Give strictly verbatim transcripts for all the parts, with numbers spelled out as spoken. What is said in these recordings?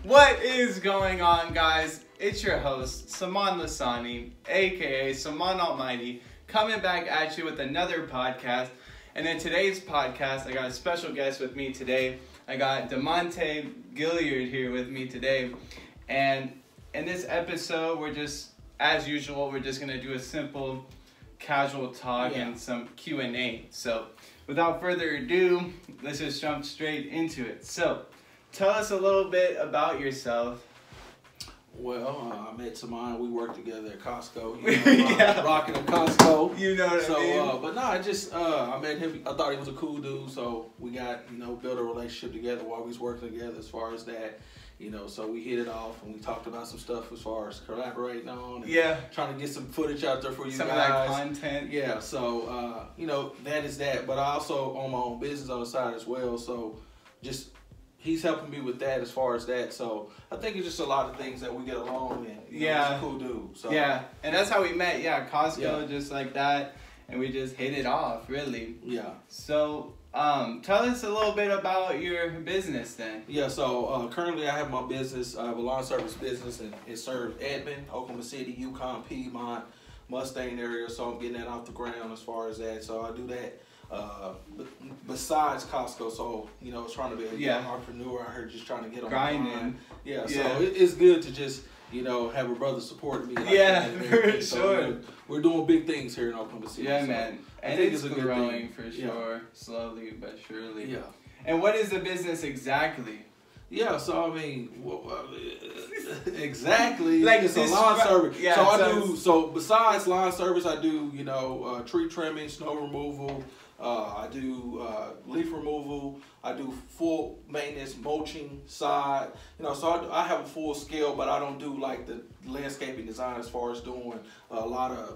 What is going on, guys? It's your host, Saman Lasani, aka Saman Almighty, coming back at you with another podcast. And in today's podcast, I got a special guest with me today. I got DeMonte Gilliard here with me today. And in this episode, we're just, as usual, we're just going to do a simple, casual talk yeah. and some Q and A. So, without further ado, let's just jump straight into it. So, tell us a little bit about yourself. Well, uh, I met Saman. We worked together at Costco. You know, rock, yeah. Rocking at Costco. You know what so, I mean? Uh, but no, I just, uh, I met him. I thought he was a cool dude. So we got, you know, built a relationship together while we was working together as far as that. You know, so we hit it off and we talked about some stuff as far as collaborating on. And yeah. Trying to get some footage out there for you some guys. Some of that content. Yeah. So, uh, you know, that is that. But I also own my own business on the side as well. So just... he's helping me with that as far as that. So I think it's just a lot of things that we get along and you know, yeah. he's a cool dude. So yeah. And that's how we met. Yeah, Costco, yeah. just like that. And we just hit it off, really. Yeah. So um, tell us a little bit about your business then. Yeah, so uh, currently I have my business. I have a lawn service business and it serves Edmond, Oklahoma City, Yukon, Piedmont, Mustang area. So I'm getting that off the ground as far as that. So I do that. Uh, besides Costco, so you know, trying to be a yeah. young entrepreneur out here, just trying to get on grinding. the grind. Yeah, so yeah. It, it's good to just you know have a brother supporting me. Like yeah, that for so, sure. You know, we're doing big things here in Oklahoma City. Yeah, so man, I and think it's, it's a good growing thing. for Yeah. sure, slowly but surely. Yeah. And what is the business exactly? Yeah, so I mean, well, uh, exactly. Like it's a this lawn ru- service. yeah, so I so do. So besides lawn service, I do you know uh, tree trimming, snow removal. Uh, I do uh, leaf removal. I do full maintenance, mulching, side. You know, so I, I have a full scale, but I don't do like the landscaping design as far as doing a lot of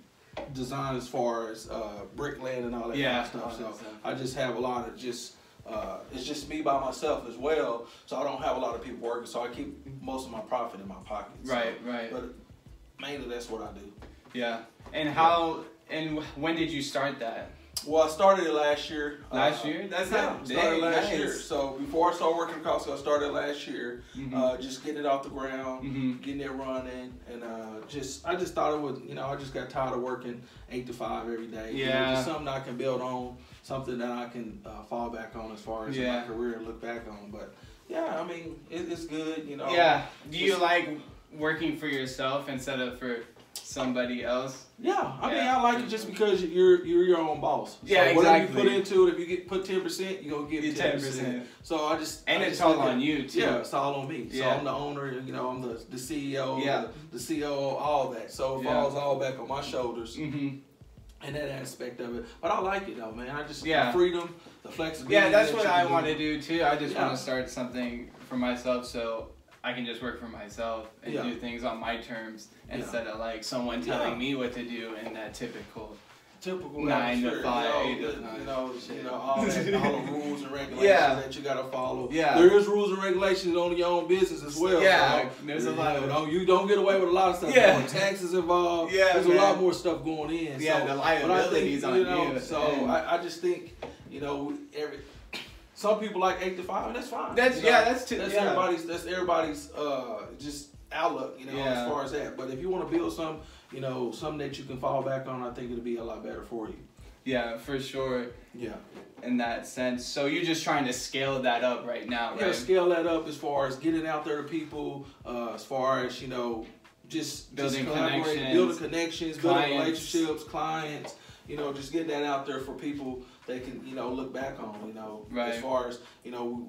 design as far as uh, bricklaying and all that yeah, kind of stuff. So stuff. I just have a lot of just. Uh, it's just me by myself as well, so I don't have a lot of people working. So I keep most of my profit in my pocket. Right, so, right. But mainly that's what I do. Yeah. And how? And when did you start that? Well, I started it last year. Last uh, year? That's yeah, not started dang, last nice. year. So before I started working at Costco, I started last year. Mm-hmm. Uh, just getting it off the ground, mm-hmm. getting it running, and uh, just I just thought it would. You know, I just got tired of working eight to five every day. Yeah. You know, just something I can build on, something that I can uh, fall back on as far as yeah. my career and look back on. But yeah, I mean, it, it's good. You know. Yeah. Do you like working for yourself instead of for somebody else? Yeah, I yeah. mean, I like it just because you're you're your own boss. So yeah, exactly. Whatever you put into it, if you get put ten percent, you gonna give ten percent. So I just and I it's just all on you too. Yeah, it's all on me. So yeah. I'm the owner. You know, I'm the the C E O. Yeah. The, the C O O, all that. So it yeah. falls all back on my shoulders. Mm-hmm. And that aspect of it, but I like it though, man. I just yeah. the freedom, the flexibility. Yeah, that's that what you I can want do. to do too. I just Yeah. want to start something for myself so I can just work for myself and Yeah. do things on my terms Yeah. instead of like someone telling Yeah. me what to do in that typical typical nine to atmosphere, five, you eight know, to nine. you know, you know, all that, all the rules and regulations Yeah. that you gotta follow. Yeah. There is rules and regulations on your own business as well. Yeah, so, there's a you lot know, of- don't, you don't get away with a lot of stuff. Yeah. There's more taxes involved. Yeah, there's man. a lot more stuff going in. Yeah, so, the but I liabilities think, on you. Know, you. So And- I, I just think, you know, every some people like eight to five, and that's fine. That's you know? yeah, that's too, That's yeah. everybody's. That's everybody's. Uh, just outlook, you know, Yeah. as far as that. But if you want to build some, you know, something that you can fall back on, I think it'll be a lot better for you. Yeah, for sure. Yeah. In that sense. So you're just trying to scale that up right now, Yeah, right? scale that up as far as getting out there to people, uh, as far as, you know, just Building just collaborating, connections, building connections, building clients. relationships, clients, you know, just getting that out there for people they can, you know, look back on, you know, Right. as far as, you know,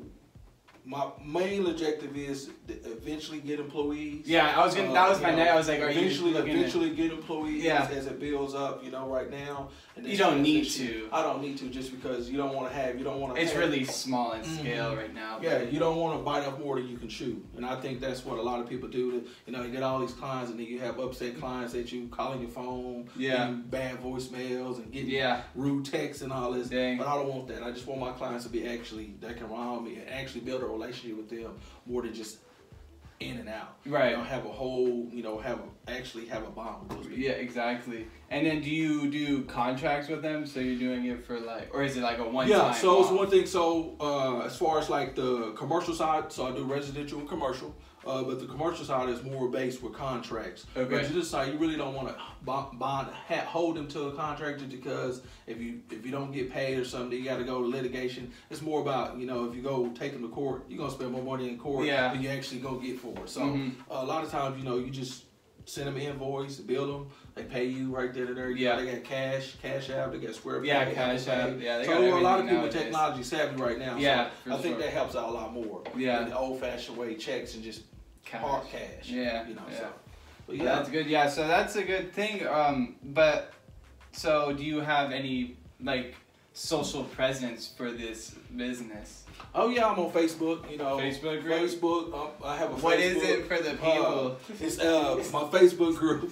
my main objective is to eventually get employees. Yeah, I was gonna. Uh, That was you my know, next. I was like, are eventually, you looking at? eventually get employees Yeah. as it builds up, you know, right now. And You this don't need transition, to. I don't need to just because you don't want to have, you don't want to It's have, really small in scale Mhm. right now. yeah, but- you don't want to bite off more than you can chew, and I think that's what a lot of people do. To, you know, you get all these clients, and then you have upset clients that you calling your phone, Yeah. getting bad voicemails, and getting Yeah. rude texts and all this. Dang. But I don't want that. I just want my clients to be actually that can rely on me and actually build a relationship with them more than just in and out. Right. You know, have a whole, you know, have a, actually have a bond with those people. Yeah, exactly. And then do you do contracts with them? So you're doing it for like, or is it like a one time? Yeah, so off? it's one thing. So uh, as far as like the commercial side, so I do residential and commercial. Uh, but the commercial side is more based with contracts. Okay. Residential side, you really don't want to bond, bond ha, hold them to a contract just because if you if you don't get paid or something, you got to go to litigation. It's more about, you know, if you go take them to court, you're gonna spend more money in court Yeah. than you actually go get for it. So Mhm. uh, a lot of times, you know, you just send them an invoice, bill them, they pay you right there and there. You Yeah. know, they got cash, cash app, they got Square. Yeah, Pay, Cash Apple App. Pay. Yeah, they so got a lot of everything people nowadays. technology savvy right now. Yeah, so for I think sure. that helps out a lot more. Yeah. than the old fashioned way, checks and just Cash. hard cash. Yeah, you know. yeah. So, but Yeah, yeah, that's good. Yeah, so that's a good thing. Um, but so do you have any like social presence for this business? oh yeah, I'm on Facebook. You know, Facebook group? Facebook. Um, I have a. What Facebook. is it for the people? Uh, it's uh my Facebook group.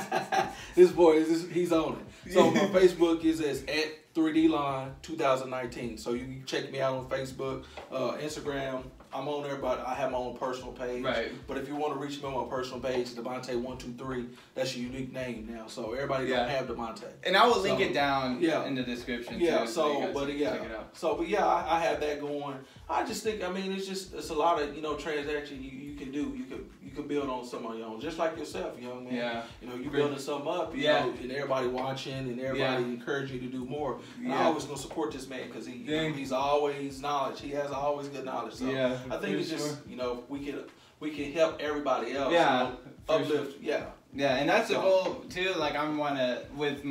This boy is he's on it. So my Facebook is as at three D Line twenty nineteen. So you can check me out on Facebook, uh, Instagram. I'm on there, but I have my own personal page. Right. But if you want to reach me on my personal page, Devontae one two three. That's your unique name now. So everybody Yeah. don't have Devontae. And I will link So, it down yeah. in the description Yeah, too. so, you guys but can yeah, check it out. so, but yeah, I, I have that going. I just think, I mean, it's just, it's a lot of, you know, transaction you, you can do. You can, you can build on some of your own, just like yourself, young man. Yeah. You know, you building something up, you Yeah. know, and everybody watching and everybody Yeah. encourage you to do more. And Yeah. I always gonna support this man because he, you know, Yeah. he's always knowledge. He has always good knowledge. So Yeah, I think for it's just, sure. you know, we can, we can help everybody else. Yeah, You know, for uplift. Yeah. Yeah, and that's the So- goal too. Like I'm wanna with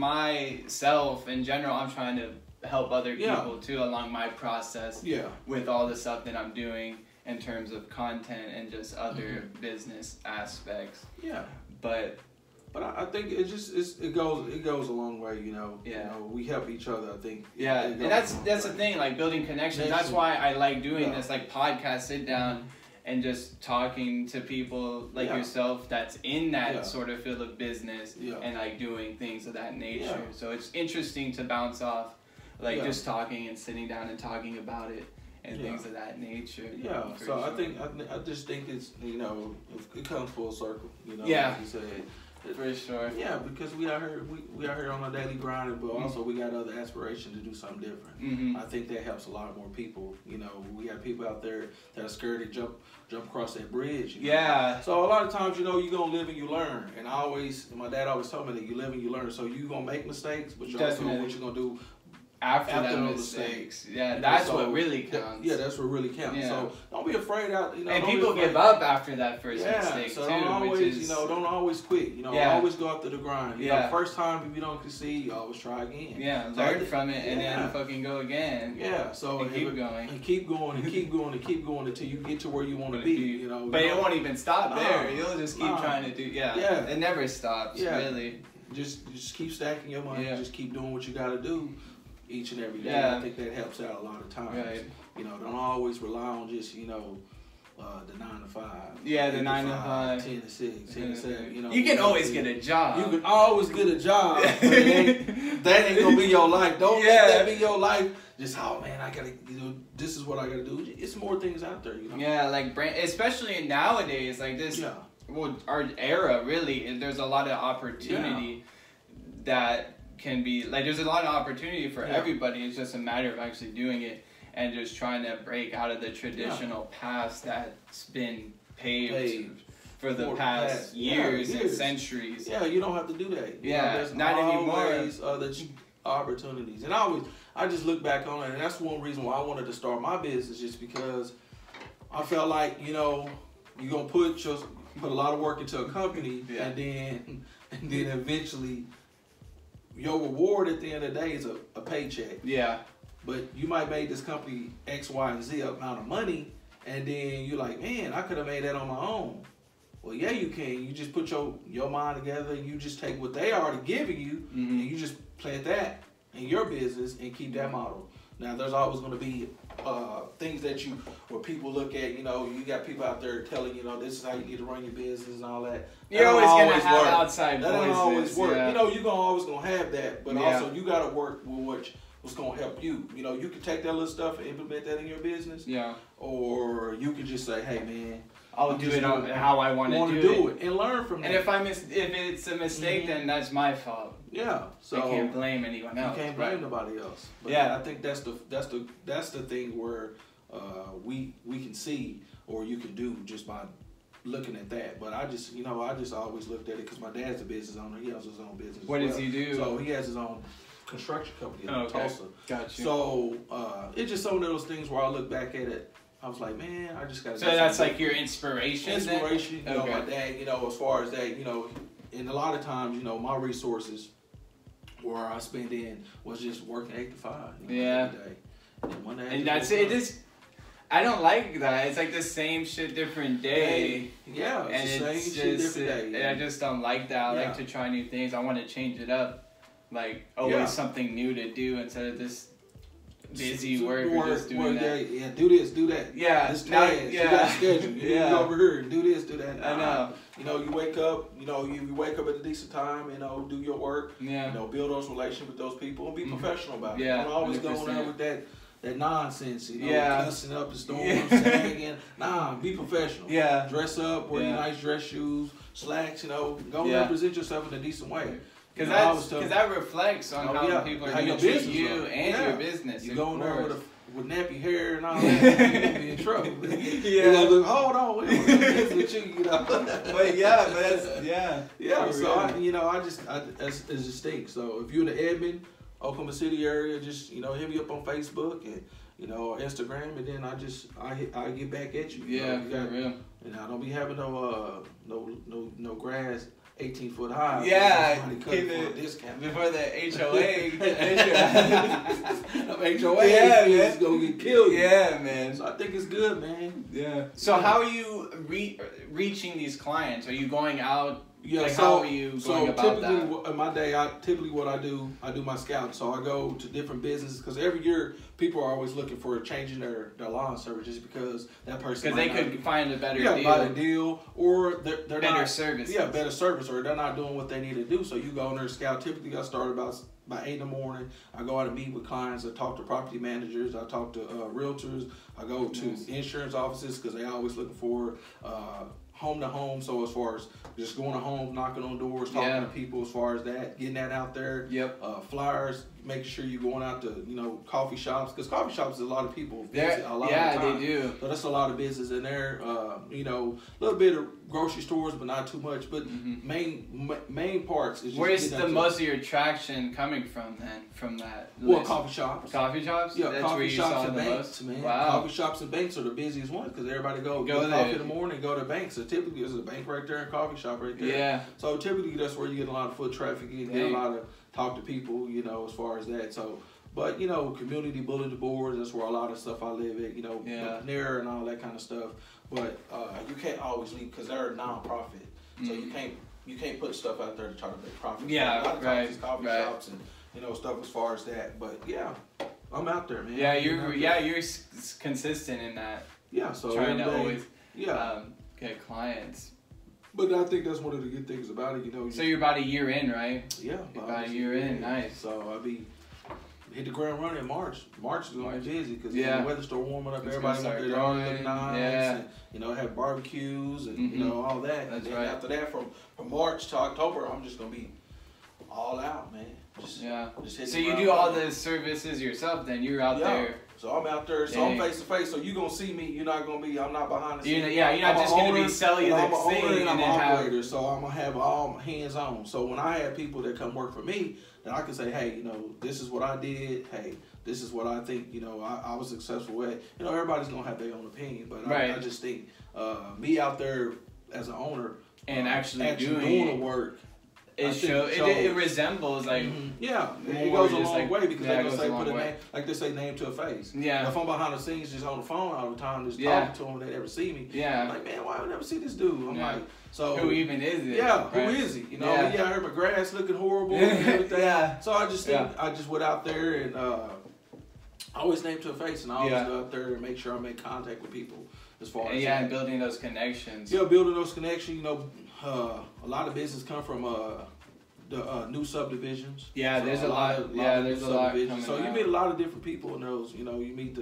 myself in general, I'm trying to help other Yeah. people too along my process Yeah. with all the stuff that I'm doing in terms of content and just other business aspects. Yeah. But But I, I think it just it's, it goes it goes a long way, you know. Yeah. You know, we help each other. I think. yeah, It and goes that's a long that's the way. thing, like building connections. That's Connection. why I like doing Yeah. this, like podcast, sit down and just talking to people like Yeah. yourself that's in that Yeah. sort of field of business Yeah. and like doing things of that nature. Yeah. So it's interesting to bounce off, like Yeah. just talking and sitting down and talking about it and Yeah. things of that nature. Yeah. for So I sure. think I, I just think it's you know it, it comes full circle. You know. Yeah. Like you said. For sure. Yeah, because we out here we, we out here on a daily grind, but Mm-hmm. also we got other aspirations to do something different. hmm I think that helps a lot more people. You know, we got people out there that are scared to jump jump across that bridge. You know? Yeah. So a lot of times, you know, you're gonna live and you learn. And I always, my dad always told me that you live and you learn. So you gonna make mistakes, but you also know Definitely. what you're gonna do. After, After that those mistakes. mistakes. Yeah, You know, that's so what really that- counts. yeah, that's what really counts. Yeah. So don't be afraid out. You know, and don't be people afraid. give up after that first Yeah, mistake so too, don't always, which is you know, don't always quit. You know, Yeah. always go after the grind. You Yeah. know, first time if you don't succeed, you always try again. yeah, So I learn think- from it and yeah. then fucking go again. Yeah. So And keep it- going. and keep going and keep going and keep going until you get to where you want to be. You know, But you it know, won't even stop Nah. there. You'll just keep Nah. trying to do. Yeah. Yeah. It never stops. Yeah. Really. just just keep stacking your money. Yeah. Just keep doing what you got to do each and every day. Yeah. I think that helps out a lot of times. Right. You know, don't always rely on just you know uh, the nine to five. Yeah, eight the nine to five. ten to six, ten to seven. You know, You can whatever always it get is. a job. You can always get a job. But it ain't, that ain't gonna be your life. Don't Yeah. let that be your life. Just oh man, I gotta you know this is what I gotta do. It's more things out there. You know. Yeah, like brand, especially nowadays, like this. Yeah. Well, our era really, and there's a lot of opportunity that can be like. There's a lot of opportunity for Yeah. everybody. It's just a matter of actually doing it and just trying to break out of the traditional path that's been paved, Paved. for the For the past past- years, yeah, and years. centuries. Yeah, you don't have to do that. You Yeah, know, there's not anymore. always other ch- opportunities. And I always, I just look back on it, and that's one reason why I wanted to start my business, just because I felt like you know you're gonna put your put a lot of work into a company, Yeah. and then and then eventually your reward at the end of the day is a, a paycheck. Yeah. But you might make this company X, Y, and Z amount of money, and then you're like, man, I could have made that on my own. Well, yeah, you can. You just put your your mind together, and you just take what they already giving you, Mhm. and you just plant that in your business and keep that model. Now, there's always going to be uh, things that you, where people look at, you know, you got people out there telling you know this is how you need to run your business and all that. You're That don't always gonna have work. outside That don't voices. always work. Yeah. You know, you're gonna always gonna have that, but Yeah. also you got to work with what what's gonna help you. You know, you can take that little stuff and implement that in your business, Yeah. or you can just say, hey man, I'll I'm do just it on doing- how I want want to to do, do it. it and learn from And that. if I miss, if it's a mistake, Mhm. then that's my fault. Yeah, so I can't blame anyone else. you can't blame nobody else. But Yeah. I think that's the that's the that's the thing where uh, we we can see or you can do just by looking at that. But I just you know I just always looked at it because my dad's a business owner. He has his own business. What as does well. he do? So he has his own construction company in Oh, okay. Tulsa. Got you. So uh, it's just some of those things where I look back at it. I was like, man, I just got. So that's like your inspiration. inspiration. Then? You know, Okay. my dad. You know, as far as that, you know, and a lot of times, you know, my resources where I spend in was just working eight to five. You know, Yeah. Every day. And, then one day I And just that's woke it. up. Just I don't like that. It's like the same shit, different day. Yeah, And it's the same it's shit, just, different day. and I just don't like that. I Yeah. like to try new things. I want to change it up. Like always Yeah. something new to do instead of this busy So- work or just doing work, that. Yeah, yeah, do this, do that. Yeah, This now- task, you yeah. got a schedule. You Yeah. yeah. over here, do this, do that. I know. You know, you wake up, you know, you, you wake up at a decent time, you know, do your work, Yeah. you know, build those relations with those people and be Mhm. professional about it. Yeah, Don't always one hundred go percent. in there with that that nonsense, you know, Yeah. cussing up the storm, Yeah. sagging. Nah, be professional. Yeah. Dress up, wear Yeah. your nice dress shoes, slacks, you know, go Yeah. represent yourself in a decent way. Because You know, I that's was telling- because that reflects on Oh, how yeah. people are How going your to treat business you look. and Yeah. your business. You of go in there with course. a with nappy hair and all that, you're gonna be in trouble. Yeah. You're gonna look, hold on, we don't do this with you, you know. But yeah, but that's yeah. Yeah, For so real. I, you know, I just I, it's, it's a stink. So if you're in the Edmond, Oklahoma City area, just you know, hit me up on Facebook and you know Instagram, and then I just I hit, I get back at you. you Yeah, know, you for got, real. and I don't be having no uh no no no grass eighteen foot high. Yeah, Somebody cut it keep for a it discount. before the H O A. H O A Yeah, is man. gonna get killed. Yeah, man. So I think it's good, man. Yeah. So how are you re- reaching these clients? Are you going out? Yeah, Like, so, how are you going so about typically that? wh- in my day, I typically what I do, I do my scouting. So I go to different businesses because every year people are always looking for changing their, their lawn service just because that person Because they might not- could find a better yeah, deal. buy a deal or they're, they're Better not, service. Yeah, better service or they're not doing what they need to do. So you go in there and scout. Typically, I start about by eight in the morning. I go out and meet with clients. I talk to property managers. I talk to uh, realtors. I go to Nice. insurance offices because they always looking for uh, home to home. So as far as just going to home, knocking on doors, talking Yeah. to people, as far as that, getting that out there. Yep. Uh, flyers, making sure you're going out to you know coffee shops because coffee shops is a lot of people They're- visit a lot yeah, of the time. they do. So that's a lot of business in there. Uh, you know, a little bit of grocery stores, but not too much. But Mhm. main ma- main parts is just Where's getting the out to- most of your traction coming from then? From that well list? coffee shops. Coffee shops? Yeah, That's coffee where you shops saw and the banks, most? man. Wow. Coffee shops and banks are the busiest ones because everybody go, Go get there. coffee in the morning, go to banks. So typically there's a bank right there and coffee shop right there. Yeah. So typically that's where you get a lot of foot traffic. You get Dang. a lot of talk to people, you know, as far as that. So, but you know, community bulletin boards. That's where a lot of stuff I live at. You know, Yeah. Panera and all that kind of stuff. But uh, you can't always leave because they're a non-profit. So you Mhm. can't you can't put stuff out there to try to make profit. Yeah, a lot of right, times it's coffee right. shops and you know stuff as far as that. But yeah, I'm out there, man. Yeah, I'm you're out there. yeah you're s- s- consistent in that. yeah. So trying to every day- always yeah. um, get clients. But I think that's one of the good things about it. You know. So you're about a year in, right? yeah, you're about a obviously, year in, yeah. nice. So I'll be hit the ground running in March. March is gonna March. be busy because Yeah. the weather start warming up. It's Everybody gonna want start their yard to growing, look nice. yeah. And, you know, have barbecues and Mhm. you know all that. That's and then right. after that, from from March to October, I'm just gonna be all out, man. Just, Yeah. just hitting So the you ground do all running. the services yourself then? You're out Yeah. there. So I'm out there, so Dang. I'm face to face. So you gonna see me. You're not gonna be. I'm not behind the You're scenes. not- yeah, you're not I'm a just gonna be owner, selling you and the I'm a owner thing and I'm and an then have- operator. So I'm gonna have all hands on. So when I have people that come work for me, then I can say, hey, you know, this is what I did. Hey, this is what I think. You know, I, I was successful at. You know, everybody's gonna have their own opinion, but Right. I, I just think uh, me out there as an owner And uh, actually actually doing the work. I It think show it it, it shows. resembles like Mhm. Yeah, it, it more goes a just long like- way because yeah, it they goes gonna say a long put a way. name, like they say name to a face. Yeah. If I'm behind the scenes, just on the phone all the time, just Yeah. talking to them, they never see me. Yeah. I'm like, man, why would I never see this dude? I'm Yeah. like, so who even is it? yeah, right? who is he? You know, Yeah. yeah, I heard my grass looking horrible and everything. Yeah. So I just think Yeah. I just went out there and uh, I always name to a face, and I always Yeah. go out there and make sure I make contact with people as far And as yeah, that. and building those connections. Yeah, building those connections. You know, uh, a lot of business come from uh, the uh, new subdivisions. Yeah, So there's a lot- of, yeah, of there's new a lot subdivisions. coming So you out. meet a lot of different people in those. You know, you meet the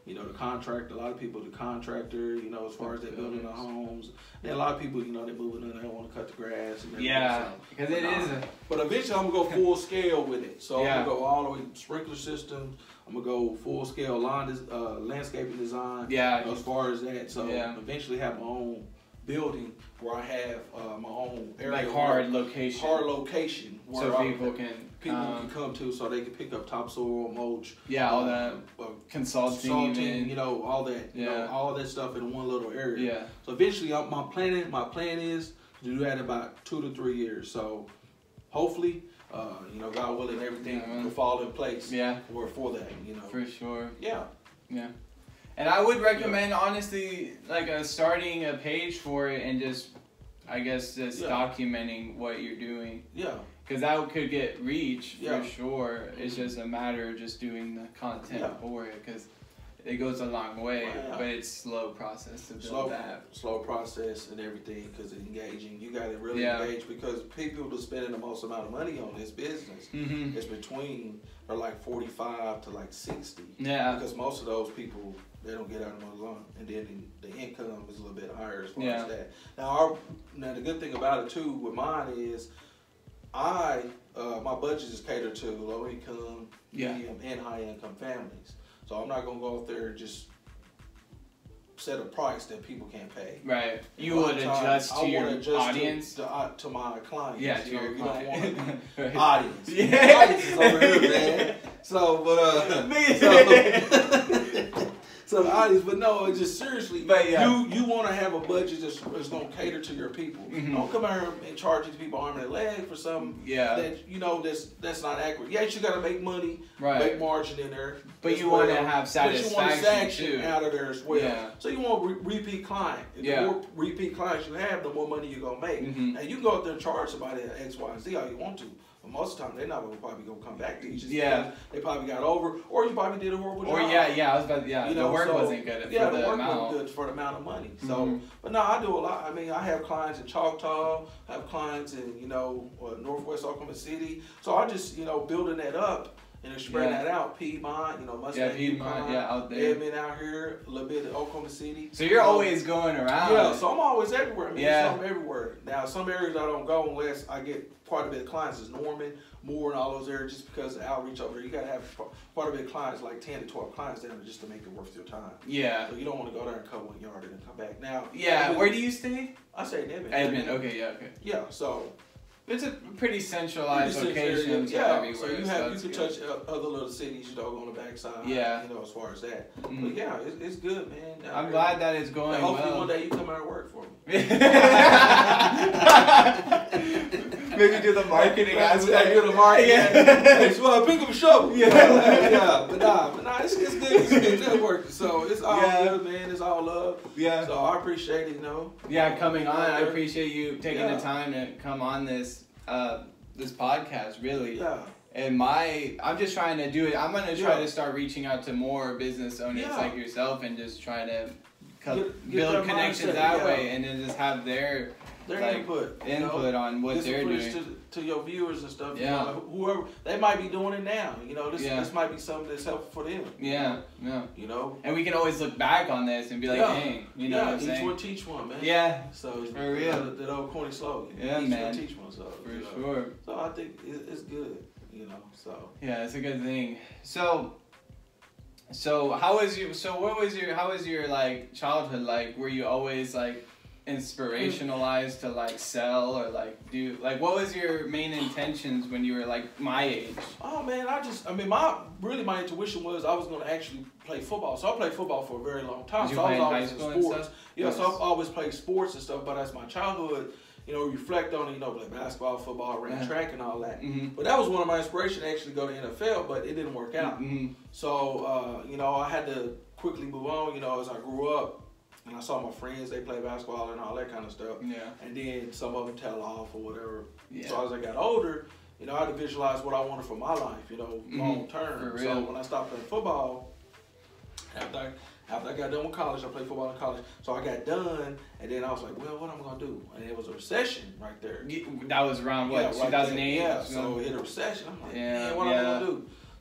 you know, the contractor. A lot of people, the contractor, you know, as far as they're building their homes. And a lot of people, you know, they're moving in, they don't want to cut the grass. And yeah, because it but, is. Uh, A... But eventually, I'm gonna go full scale with it. So yeah. I'm gonna go all the way sprinkler systems. I'm gonna go full scale line, uh, landscaping design. Yeah. You know, as far as that, so yeah. eventually have my own building where I have uh, my own area, like hard location, hard location, where so I, people can people um, can come to, so they can pick up topsoil, mulch, yeah, all uh, that uh, consulting, consulting, even. you know, all that, you yeah. know, all that stuff in one little area. Yeah. So eventually, I'm, my plan, my plan is to do that in about two to three years. So hopefully, uh, you know, God willing, everything yeah, will fall in place. Yeah. For for that, you know. For sure. Yeah. Yeah. And I would recommend, yeah. honestly, like a, starting a page for it and just, I guess, just yeah. documenting what you're doing. Yeah. Because that could get reach yeah. for sure. It's just a matter of just doing the content yeah. for it. Because it goes a long way, yeah. but it's slow process to build slow, that. Slow process and everything because it's engaging. You got to really yeah. engage because people who are spending the most amount of money on this business mm-hmm. is between or like forty-five to like sixty. Yeah. Because most of those people, they don't get out of the loan, and then the, the income is a little bit higher as far yeah. as that. Now, our, now the good thing about it too with mine is, I uh, my budget is catered to low income, yeah. medium, and high income families. So I'm not gonna go out there and just set a price that people can't pay. Right. You would adjust to I your adjust audience. To, to, uh, to my clients. Yeah, to you know, your you client. don't want right. audience. Yeah. Audience is over here, man. So, but uh, so, so the audience, but no, it's just seriously. But yeah. you you want to have a budget that's, that's gonna cater to your people. Mm-hmm. Don't come out here and charge these people arm and leg for something yeah. that you know that's that's not accurate. Yes, you gotta make money, right. make margin in there, but you want to have satisfaction, but you want satisfaction too. out of there as well. Yeah. So you want re- repeat client. The yeah. more repeat clients you have, the more money you're gonna make. Mm-hmm. And you can go out there and charge somebody at X, Y, and Z all you want to. But most of the time, they're not gonna probably gonna come back to you. Just yeah. They probably got over, or you probably did a horrible job. Or yeah, yeah, I was about to, yeah, you the know, work so, wasn't good yeah, for the, the work amount. wasn't good for the amount of money. So, mm-hmm. but no, I do a lot. I mean, I have clients in Choctaw, I have clients in, you know, uh, Northwest Oklahoma City. So I just, you know, building that up and spreading yeah. that out. Piedmont, you know, Mustang, yeah, Piedmont, Piedmont, yeah, out there. Edmond out here, a little bit of Oklahoma City. So you're um, always going around. Yeah, so I'm always everywhere. I mean, yeah. so I'm everywhere. Now, some areas I don't go unless I get quite a bit of clients. Is Norman, Moore, and all those areas just because of the outreach over there. You got to have quite a bit of clients, like ten to twelve clients down there just to make it worth your time. Yeah. So you don't want to go there and cut one yard and then come back. Now. Yeah, where do you stay? I say in Edmond. Edmond, okay, yeah, okay. Yeah, so. It's a pretty centralized pretty location. Yeah, everywhere, so you so have you can good. touch other little cities, you know, on the backside. Yeah. You know, as far as that. Mm-hmm. But yeah, it's, it's good, man. I'm there. glad that it's going and hopefully well. one day you come out and work for me. Maybe do the marketing aspect. I do the marketing. Yeah. Hey, so pick up a show. Yeah. yeah, but nah, but nah, it's, it's good. It's, it's good work. So it's all yeah. good, man. It's all love. Yeah. So I appreciate it, you know. Yeah, coming on. I appreciate you taking yeah. the time to come on this uh, this podcast. Really. Yeah. And my, I'm just trying to do it. I'm gonna try yeah. to start reaching out to more business owners yeah. like yourself and just try to co- get, get build connections mindset, that yeah. way, and then just have their their like, input, input know? on what Get they're doing. To, to your viewers and stuff. Yeah. You know, whoever they might be doing it now. You know, this yeah. this might be something that's helpful for them. Yeah. Yeah. You know. And we can always look back on this and be like, yeah. dang, you know yeah, what I'm each saying? one teach one, man. Yeah. So it's for real. That, that old corny slogan. Yeah, each man. one teach one. So for you know. sure. So I think it, it's good. You know. So. Yeah, it's a good thing. So. So how was you? So what was your? How was your like childhood like? Were you always like inspirationalized to like sell or like do like what was your main intentions when you were like my age? Oh man, I just I mean my really my intuition was I was gonna actually play football. So I played football for a very long time. Did you so play I was in always high school in and sports. stuff? Yeah, Nice. so I've always played sports and stuff, but as my childhood, you know, reflect on it, you know, like basketball, football, ran Yeah. track and all that. Mm-hmm. But that was one of my inspirations to actually go to N F L, but it didn't work out. Mm-hmm. So uh, you know, I had to quickly move on, you know, as I grew up. And I saw my friends, they play basketball and all that kind of stuff. Yeah. And then some of them tail off or whatever. Yeah. So as I got older, you know, I had to visualize what I wanted for my life, you know, Mhm. long term. For So real. when I stopped playing football, after I, after I got done with college, I played football in college. So I got done, and then I was like, well, what am I going to do? And it was a recession right there. That was around what, Yeah, right two thousand eight? there. Yeah, so it hit a recession. I'm like, Yeah, man, what yeah. am I going to do? So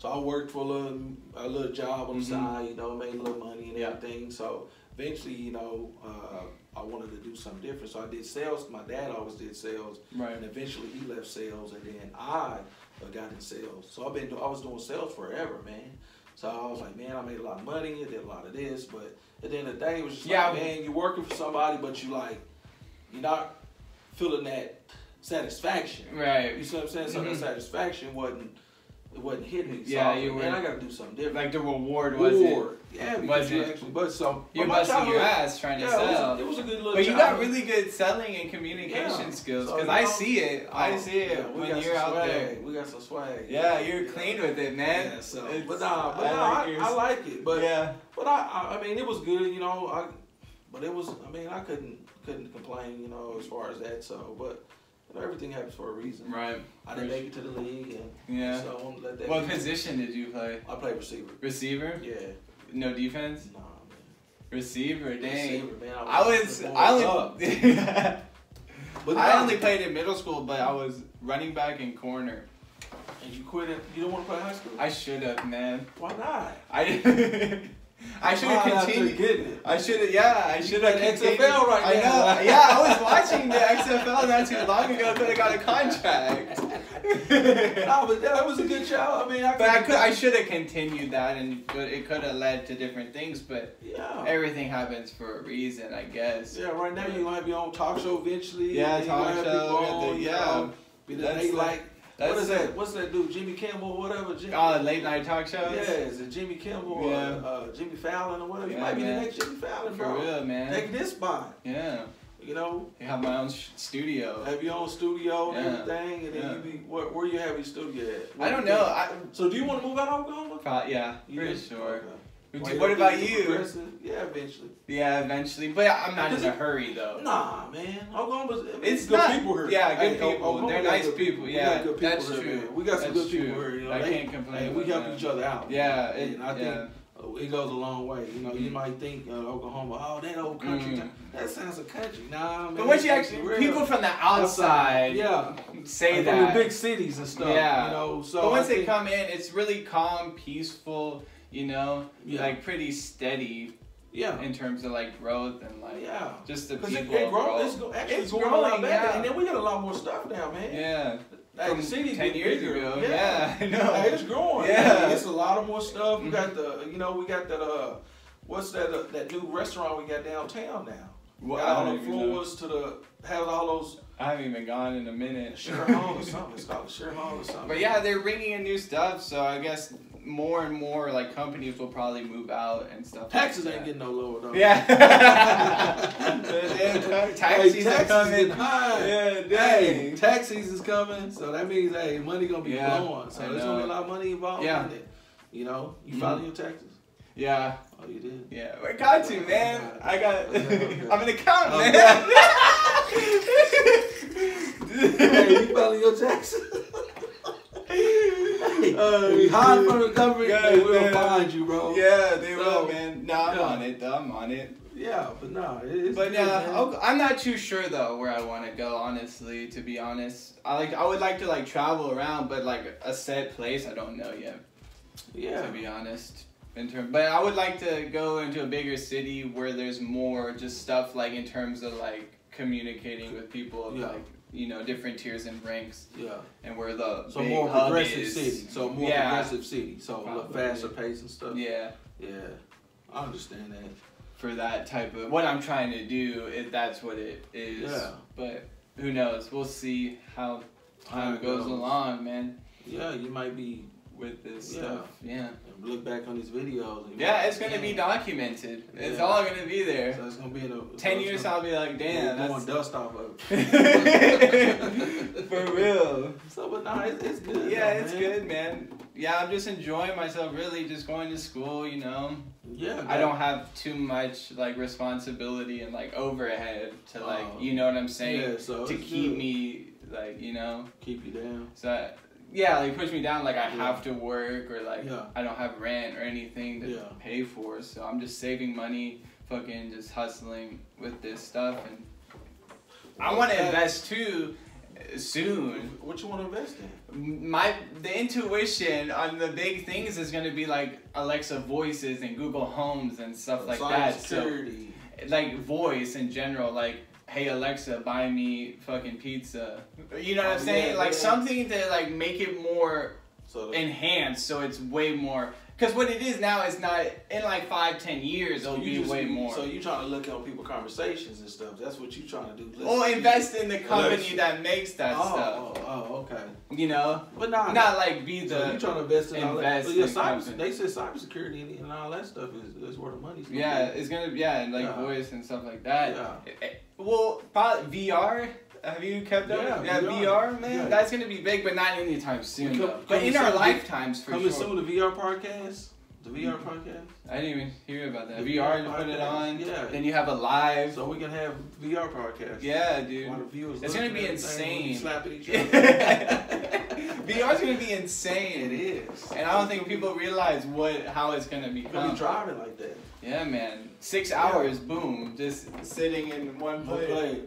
So I worked for a little, a little job on the Mm-hmm. side, you know, made a little money and Yeah. everything. So eventually, you know, uh, I wanted to do something different. So I did sales. My dad always did sales. Right. And eventually he left sales, and then I uh, got in sales. So I've been, do- I was doing sales forever, man. So I was like, man, I made a lot of money. I did a lot of this, but at the end of the day, it was just Yeah. like, man, you're working for somebody, but you like, you're not feeling that satisfaction. Right. You see what I'm saying? So Mhm. that satisfaction wasn't, it wasn't hitting me. So Yeah, I was you like, man, were- I got to do something different. Like the reward was Reward. it? Yeah, because Was you it- actually, but so You're but my busting your childhood- ass trying to yeah, sell. It was, a, it was a good little. But you got childhood. really good selling and communication Yeah. skills, So, because you I know, see it. I oh, see it yeah, we when got you're some out swag. there. We got some swag. Yeah, you're clean with it, man. Yeah, so, It's- but nah, but I nah, like I, yours. I like it. But yeah, but I, I, I mean, it was good, you know. I, but it was, I mean, I couldn't couldn't complain, you know, as far as that. So, but you know, everything happens for a reason. right. I didn't make it to the league, and Yeah. so I won't let that. What be. position did you play? I played receiver. Receiver? Yeah. No defense? Nah, man. Receiver, dang. Receiver, man. I was, I only, up. But I nah, only played in middle school, but I was running back and corner. And you quit it. You don't want to play high school? I should have, man. Why not? I I should have Why not continued. to getting it? I should have, yeah, I should have X continued. F L right I now. know, yeah, I was watching the X F L not too long ago. Could have got a contract. No, but that was a good show. I mean, I But I could, I should have continued that, and but it could have led to different things. But Yeah. everything happens for a reason, I guess. Yeah, right now you're gonna have your own talk show eventually. Yeah, and you're gonna talk have show, people and the- on, you yeah. know, be the That's they the- like. What That's is that? What's that dude? Jimmy Kimmel or whatever. Jimmy, Oh, late night talk shows. Yeah, is it Jimmy Kimmel Yeah. or uh, Jimmy Fallon or whatever? You Yeah, might be man. the next Jimmy Fallon, For bro. real, man. Take this spot. Yeah, You know, I have my own sh- studio. have your own studio and Yeah. everything, and then Yeah. you be where, where you have your studio at? I don't know. I, So do you want to move out of Oklahoma? pro- yeah, You pretty do? sure. Okay. What Why do- you What don't about think it's you? progressive? Yeah, eventually. Yeah, eventually, but I'm not in Because a it- hurry though. Nah, man. Oklahoma's I mean, It's good not- people here. yeah, good Hey, people. Oklahoma They're got nice good people, We yeah, got good people that's here, true. man. We got some That's good people true. here. You know, I they- can't complain Hey, we about help that. each other out. Yeah, man. it, and I think yeah. uh, it goes a long way. You know, you Mhm. might think uh, Oklahoma, oh, that old country. Mm. town. That sounds a country. Nah, man. But once you it's actually, real. people from the outside yeah, say like that. from the big cities and stuff. Yeah. you know. So but once I they think- come in, it's really calm, peaceful, you know, Yeah. like pretty steady yeah, in terms of like growth and like yeah. just the Because people. it, it grow, overall. it's go, actually It's growing a lot growing, better, yeah. and then we got a lot more stuff now, man. Yeah. Like, From the city's ten getting years bigger. ago. Yeah. Yeah, I know. Hey, it's growing. Yeah. Yeah, it's a lot of more stuff. We Mhm. got the, you know, we got that. Uh, what's that? Uh, that new restaurant we got downtown now. Well, got I all don't the even know. floors to the has all those I haven't even gone in a minute. Sure Hall or something. It's called Sure Hall or something. But yeah, they're bringing in new stuff, so I guess more and more like companies will probably move out and stuff. taxes like ain't that. getting no lower though. Yeah. Taxis Hey, are taxes coming. getting high. Yeah, Hey, dang. tax season's coming, so that means hey, money gonna be Yeah, flowing. So I there's gonna be a know. lot of money involved Yeah. in it. You know, you Mhm. filing your taxes? Yeah, Oh, you did. yeah. I got to, man. I got. Okay, okay. I'm an accountant, Okay. man. Hey, you filing your taxes? Hey, Oh, if you hide shit. from the government, Yeah, they will man. find you, bro. Yeah, they So, will, man. No, I'm yeah. on it. though. I'm on it. Yeah, but no, it is. But good, yeah, man. I'll- I'm not too sure though where I want to go. Honestly, to be honest, I like I would like to like travel around, but like a set place, I don't know yet. yeah, To be honest, in term, but I would like to go into a bigger city where there's more just stuff like in terms of like communicating with people of Yeah. like you know different tiers and ranks, yeah. and where the So big more hub progressive is. city. So more Yeah. progressive city. So a little Probably. faster pace and stuff. Yeah. Yeah, I understand that. For that type of what I'm trying to do, if that's what it is. Yeah. But who knows? We'll see how How time it goes goes. along, man. Yeah, you might be With this Yeah. stuff, yeah. look back on these videos. And Yeah, like, it's gonna be damn. documented. It's Yeah. all gonna be there. So it's gonna be in a Ten so years, it's gonna, I'll be like, damn, blowing that's dust off of it. for real. So, but nah, it's, it's good. Yeah, though, it's man. good, man. Yeah, I'm just enjoying myself. Really, just going to school. You know, Yeah, I don't have too much like responsibility and like overhead to like, Oh. you know what I'm saying, Yeah, so to it's keep good. me like, you know. keep you down. So I- yeah, like push me down. Like I Yeah. have to work or like Yeah. I don't have rent or anything to Yeah. pay for. So I'm just saving money, fucking just hustling with this stuff, and I want to That- invest too. soon. What you want to invest in? My the intuition on the big things is gonna be like Alexa voices and Google Homes and stuff like that. So, like voice in general, like, hey Alexa, buy me fucking pizza. You know what I'm saying? Yeah, like yeah. something to like make it more so enhanced, so it's way more. Because what it is now is not in like five, ten years. So It'll you be just, way more. So you trying to look on people's conversations and stuff. That's what you trying to do. Listen, Or invest in the company Alexa. that makes that oh, stuff. Oh, oh, okay. You know, but nah, not like be the. So you trying to invest in all that? invest But yeah, in cyber, company. they said cybersecurity and, and all that stuff is, is where the money's. Gonna Yeah, be. it's gonna yeah, and like Yeah. voice and stuff like that. Yeah. Eh, eh, Well, probably V R. Have you kept up? Yeah, yeah V R. V R, man. Yeah. That's gonna be big, but not anytime soon. Come- though. come But in our soon. lifetimes, for Coming sure. soon, the V R podcast. The V R podcast. I didn't even hear about that. The V R, V you R put it podcast. on. Yeah. Then you have a live. So we can have V R podcast. Yeah, dude. While the viewers It's looking gonna be at everything, we insane. slapping each other. V R's gonna be insane. It is. And I don't think people realize what how it's gonna You're gonna become. be driving like that. Yeah, man. Six hours, boom, just sitting in one place. Play.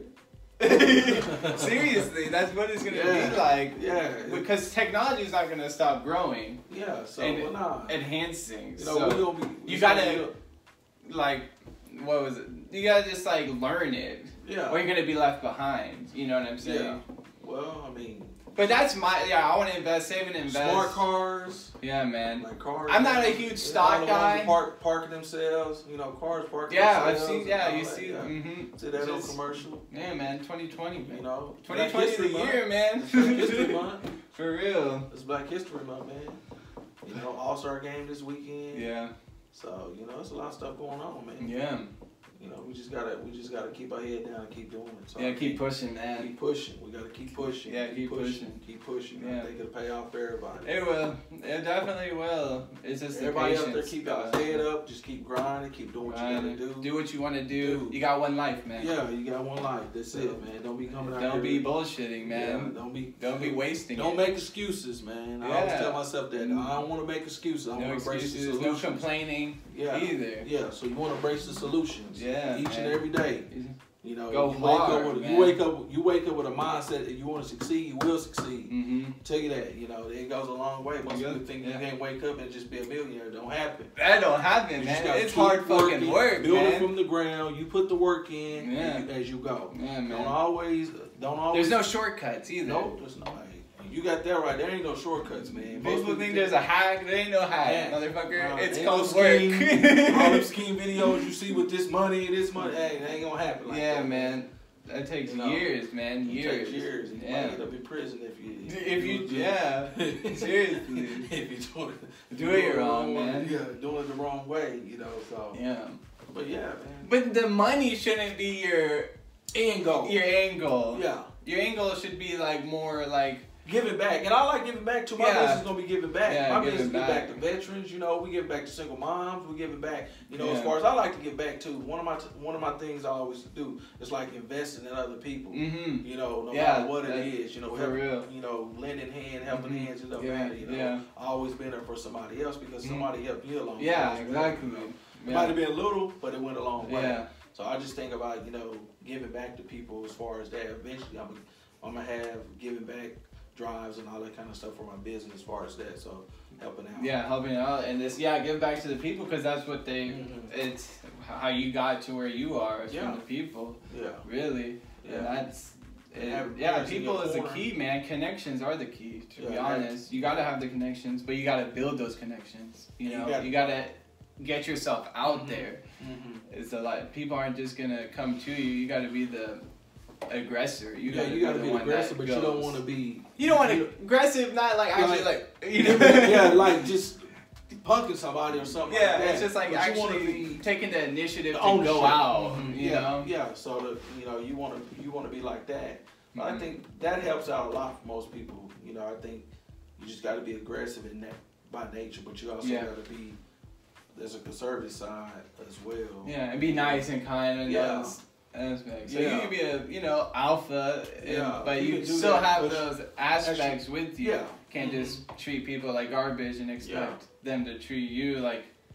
Seriously, that's what it's gonna Yeah. be like. Yeah. Because technology is not gonna stop growing, Yeah. So and well, nah. enhancing. You know, so we gonna be. you we gotta- gonna like, what was it? You gotta just like learn it, be- Yeah. or you're gonna be left behind. You know what I'm saying? Yeah. Well, I mean, But that's my yeah. I want to invest, save and invest. smart cars, Yeah, man. like cars. I'm not a huge you know, stock all the ones guy. that Park, parking themselves. You know, cars parking Yeah, I've themselves. seen. and Yeah, all you that, see. Yeah. Mm-hmm. See that old Just- commercial? Yeah, man. twenty twenty, man. You know, twenty Black twenty is the History Month. year, man. It's Black History Month. For real. It's Black History Month, man. You know, All Star Game this weekend. Yeah. So you know, there's a lot of stuff going on, man. Yeah. You know, we just gotta we just gotta keep our head down and keep doing it. So Yeah. Keep pushing, man. keep pushing. We gotta keep pushing. Yeah, keep pushing. Keep pushing. Yeah. I think it'll pay off for everybody. It will. It definitely will. It's just Everybody the out patience. there, keep your guys. head up. Just keep grinding. Keep doing what Grinding. you gotta do. Do what you want to do. Do. You got one life, man. Yeah, you got one life. That's So, it, man. Don't be coming out Don't here. be bullshitting, man. Yeah, don't be. Don't be wasting Don't it. make excuses, man. I always Yeah. tell myself that. I don't want to make excuses. I No want to embrace the excuses, no solutions. complaining Yeah. either. Yeah, so you want to embrace the solutions. Yeah, Each man. and every day. You know, Go you wake hard, up with man. you wake up you wake up with a mindset that you want to succeed, you will succeed. Mm-hmm. Tell you that, you know, it goes a long way. Most Yeah. people think Yeah. you can't wake up and just be a millionaire. It don't happen. That don't happen, You just man. gotta It's keep hard fucking working, work, build it man. from the ground. You put the work in Yeah. and you, as you go. Yeah, Don't man. always don't always. There's no shortcuts either. no. There's no. Hey, you got that right. There ain't no shortcuts, man. Most People think there's a hack. There ain't no hack, Yeah. motherfucker. Nah, it's ain't no called work. scheme. All them scheme videos you see with this money and this money, hey, it ain't gonna happen. Like yeah, that. man. That takes You know, years, man. It Years. takes years. You Yeah. might end up in prison if you. If you, do it- yeah. Seriously. if you do it, Do it wrong, way, man. Yeah, doing it the wrong way, you know. So, Yeah. but yeah, man. But the money shouldn't be your End goal. your angle. Yeah, Your angle should be like more like giving back, and I like giving back too. My Yeah. business is gonna be giving back. Yeah, My business giving give back back. to veterans. You know, we give back to single moms. We giving back. You know, as Yeah. far as I like to give back too. One of my one of my things I always do is like investing in other people. mm-hmm. You know, no Yeah, matter what it that- is, you know, for help, real. you know, lending hand, helping Mhm. hands, it doesn't Yeah, matter. You know, yeah. I always been there for somebody else because Mhm. somebody helped me along. the Yeah, way as well, exactly. you know. It Yeah. might have been little, but it went a long way. Yeah. So I just think about, you know, giving back to people as far as that. Eventually, I'm, I'm gonna have giving back drives and all that kind of stuff for my business as far as that. So helping out. Yeah, helping out and this yeah, give back to the people because that's what they Mhm. it's how you got to where you are is Yeah. from the people. Yeah. Really. Yeah. And that's And it, have yeah, parents in people your is the corner. key, man. Connections are the key, to be Yeah, honest. You gotta have the connections, but you gotta build those connections. You You know, got- you gotta get yourself out Mhm. there. Mm-hmm. It's a lot. People aren't just gonna come to you. You gotta be the aggressor. You Yeah, gotta you gotta the be one aggressive, that but you don't goes. want to be. You don't want to you- aggressive, not like actually like, you know. yeah, like just punking somebody or something. Yeah, like that. it's just like But you wanna actually be taking the initiative the to ownership. go out. Mhm. You yeah, know. yeah. So that you know, you want to you want to be like that. But I Mhm. think that helps out a lot for most people. You know, I think you just got to be aggressive in that by nature, but you also Yeah. got to be. There's a conservative side as well. Yeah, and be nice and kind and Yeah. those aspects. So Yeah. you can be a you know alpha, and, Yeah, but you you, can do still that, have but those aspects with you. Yeah. Can't Mhm. just treat people like garbage and expect them to treat you like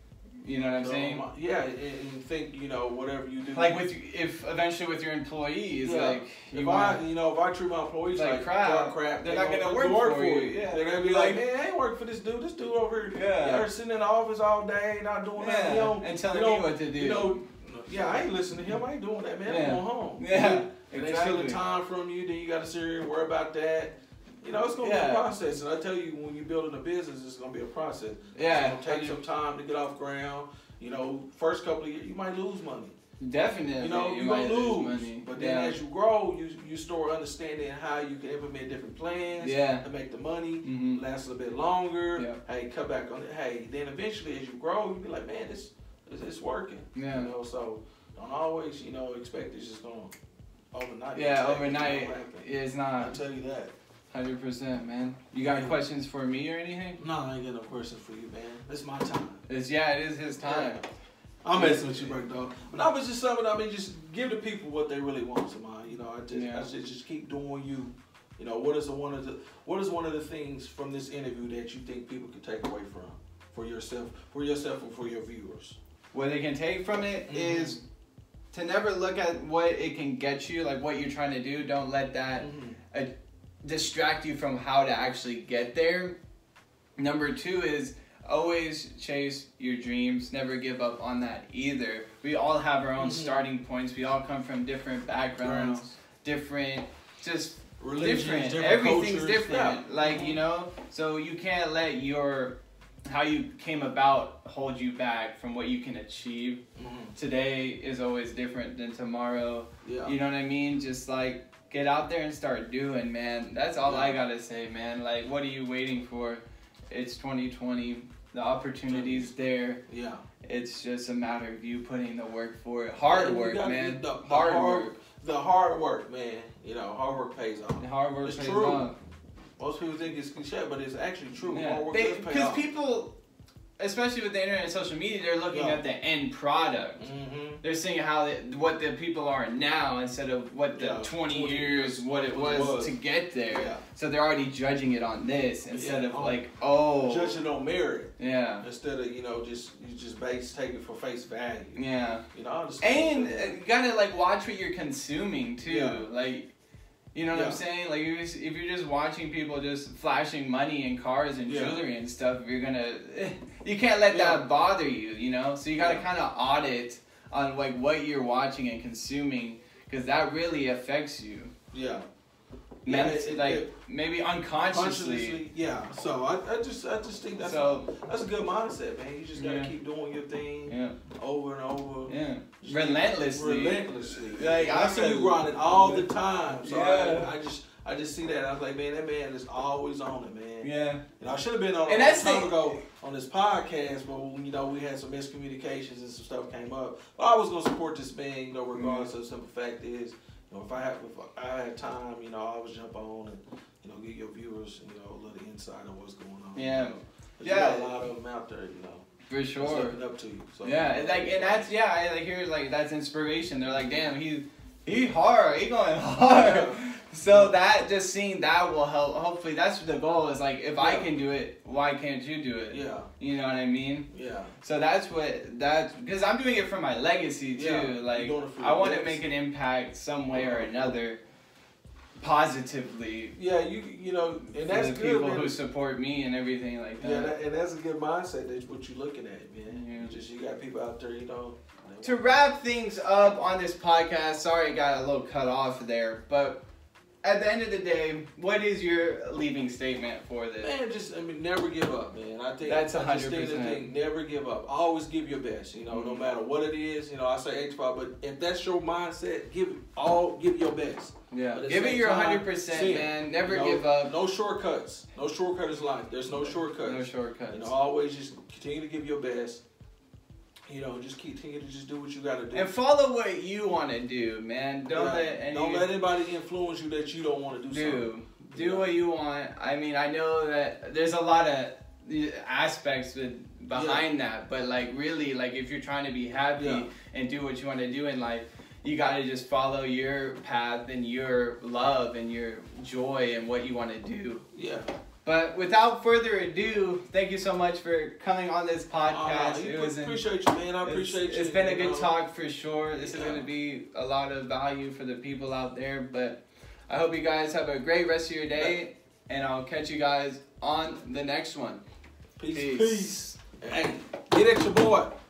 You know what I'm So, saying? Yeah, and, and think, you know, whatever you do. Like with if eventually with your employees, yeah. like if you I, want, you know, if I treat my employees like like crap, crap, they're they not gonna gonna work work for for you. you. Yeah. They're gonna be Like- like, man, I ain't working for this dude. This dude over here, Yeah. they're sitting in the office all day, not doing nothing. He yeah, don't, and telling you know, me what to do. You know, yeah, I ain't listening to him. I ain't doing that, man. Yeah. I'm going home. Yeah, And they exactly. stealing time from you. Then you got to sit here and worry about that. You know, it's gonna Yeah. be a process. And I tell you, when you're building a business, it's gonna be a process. Yeah. It's gonna take some time to get off ground. You know, first couple of years, you might lose money. Definitely, You know, you you're might gonna lose. money. But then yeah. as you grow, you you start understanding how you can implement different plans Yeah. to make the money Mhm. last a little bit longer. Yeah. Hey, cut back on it. Hey, then eventually as you grow, you be like, man, this this it's working. Yeah. You know, so don't always, you know, expect it's just gonna overnight. Yeah, Expect overnight it's gonna happen. is I'll not tell you that. hundred percent, man. You got Yeah. questions for me or anything? No, I ain't got no questions for you, man. It's my time. It's yeah, it is his time. Yeah. I'm messing with you, Break Dog. But I was just something. I mean, just give the people what they really want, Samon. You know, I just, Yeah. I just, just keep doing you. You know, what is the one of the, what is one of the things from this interview that you think people can take away from, for yourself, for yourself, and for your viewers? What they can take from it Mhm. is to never look at what it can get you, like what you're trying to do. Don't let that Mhm. uh, distract you from how to actually get there. Number two is always chase your dreams. Never give up on that either. We all have our own Mhm. starting points. We all come from different backgrounds, Grounds. different, just Religions, different. different Everything's cultures. different. Yeah. Like, you know, so you can't let your how you came about hold you back from what you can achieve. Mhm. Today is always different than tomorrow. Yeah. You know what I mean? Just like get out there and start doing, man. That's all I Yeah. gotta say, man. Like, what are you waiting for? It's twenty twenty. The opportunity's there. Yeah. It's just a matter of you putting the work for it. Hard Yeah, you work, gotta man. get The, the hard, hard work. The hard work, man. You know, hard work pays off. The hard work It's pays true. off. Most people think it's cliche, but it's actually true. Yeah. Hard work They- does pay Because off. people, especially with the internet and social media, they're looking Yeah. at the end product. Mm-hmm. They're seeing how they, what the people are now instead of what the Yeah, twenty, twenty years, what it what was, it was. to get there. Yeah. So they're already judging it on this instead Yeah, of on- like, oh, Judging on merit yeah, instead of, you know, just you just base take it for face value. yeah. You know, I understand. And uh, you gotta like watch what you're consuming too. Yeah. Like, you know what Yeah. I'm saying? Like, if you're, just, if you're just watching people just flashing money and cars and Yeah. jewelry and stuff, you're gonna, you can't let Yeah. that bother you. You know, so you gotta Yeah. kind of audit on like what you're watching and consuming, because that really affects you. yeah. Ment- Yeah, it- like it- maybe unconsciously. Consciously, yeah. So I, I just I just think that's So a, that's a good mindset, man. You just gotta Yeah. keep doing your thing yeah, over and over. yeah, Just relentlessly. keep- Relentlessly. Like, Like I I see feel- you grinding all the time. So Yeah. I, I just I just see that. I was like, man, that man is always on it, man. Yeah, You know, I should have been on And a that's long time the- ago on this podcast, but when, you know, we had some miscommunications and some stuff came up. But I was gonna support this man, you know, regardless Mm-hmm. of the simple fact is, you know, if I have if I had time, you know, I always jump on and, you know, give your viewers, you know, a little insight on what's going on. Yeah. You know. But Yeah. you got a lot of them out there, you know. for that's sure. looking up to you. So, Yeah, it's like, and that's yeah, I like hear like that's inspiration. They're like, damn, he he hard, he going hard. Yeah. So that just seeing that will help. Hopefully, that's the goal. Is like, if I Yeah. can do it, why can't you do it? Yeah. You know what I mean? Yeah. So that's what that's because I'm doing it for my legacy too. Yeah, Like, you're doing it for I your want to legacy. make an impact some way or another, positively. Yeah, you you know, and For that's the good, people man. who support me and everything like that. Yeah, that, and that's a good mindset. That's what you're looking at, man. Yeah. You just you got people out there, you know. they To wrap things up on this podcast, sorry it got a little cut off there, but at the end of the day, what is your leaving statement for this? Man, just I mean, never give up, man. I think That's I just think the one hundred percent. thing, never give up. Always give your best. You know, no Mhm. matter what it is. You know, I say H five, but if that's your mindset, give it all. Give your best. Yeah, But at the give it same your time, one hundred percent, see it. man. Never No- give up. No shortcuts. No shortcut is life. There's no shortcuts. No shortcuts. You know, always just continue to give your best. You know, just continue to just do what you got to do. And follow what you want to do, man. Don't Yeah. let any Don't let anybody influence you that you don't want to do, do. something. Do Yeah. what you want. I mean, I know that there's a lot of the aspects with, behind that, but like really, like if you're trying to be happy Yeah. and do what you want to do in life, you got to just follow your path and your love and your joy and what you want to do. Yeah. But without further ado, thank you so much for coming on this podcast. Uh, it was appreciate an, you, man. I appreciate it's, you. It's been a you good know? talk for sure. This yeah. is going to be a lot of value for the people out there. But I hope you guys have a great rest of your day, yeah. and I'll catch you guys on the next one. Peace. Peace. Peace. Hey, get at your boy.